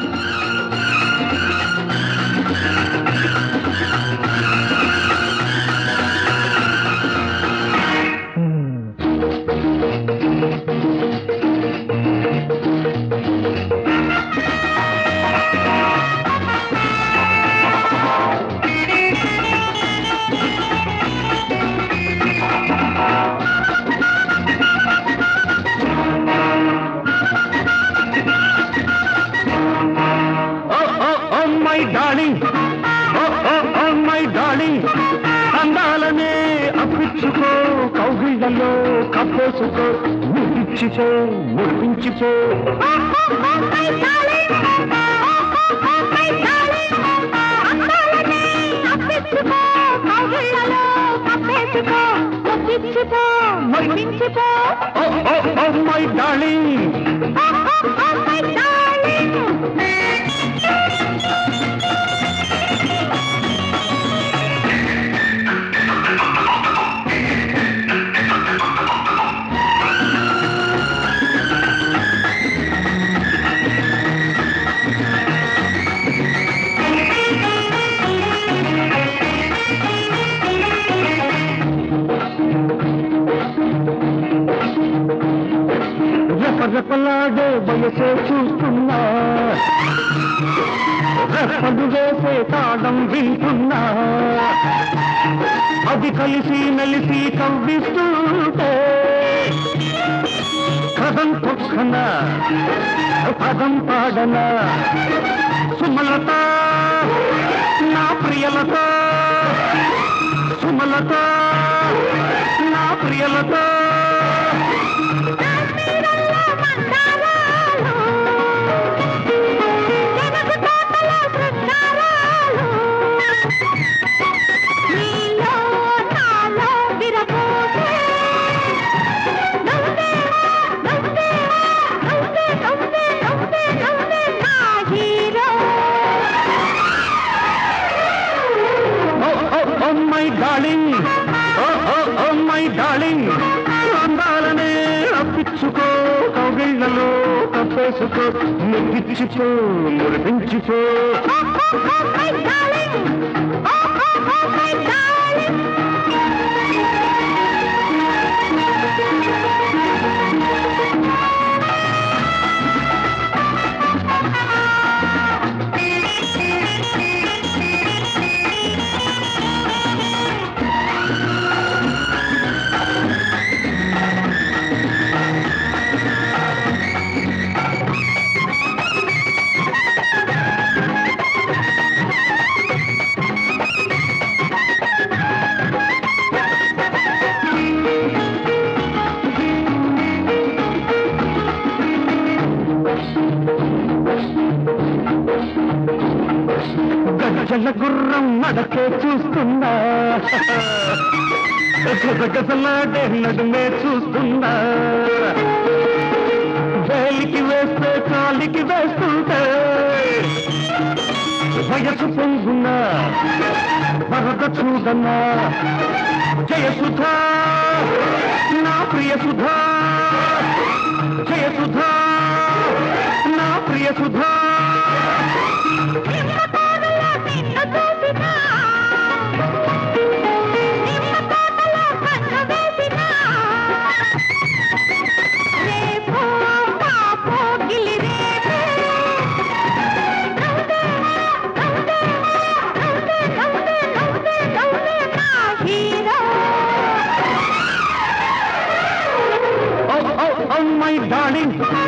Darling, oh my darling, అందాలనే అప్పించుకో, కౌగిళ్లలో కప్పేసుకో, ముట్టించిపో, ముట్టించిపో. మై డార్లింగ్, రెపరెపలాడే వయసే చూస్తున్నా, రెప్పలు వేసే తాళం వింటున్నా, అది కలిసి మెలిసి కవ్విస్తుంటే కథం తొక్కన పదం పాడన, సుమలత నా ప్రియలత, సుమలత నా Priyalatha. My darling, oh my darling, అందాలనే అప్పించుకో, కౌగిళ్లలో కప్పేసుకో, మురిపించిపో, మురిపించిపో. గజల గుర్రం నడకే చూస్తున్నా, గజగజలాడే నడుమే చూస్తున్నా, వేలికి వేస్తే కాలికి వేస్తుంటే వయసు పొంగున్నా, వరద చూడన్నా, జయసుధా నా ప్రియ సుధా, జయసుధా నా ప్రియ సుధా. My darling,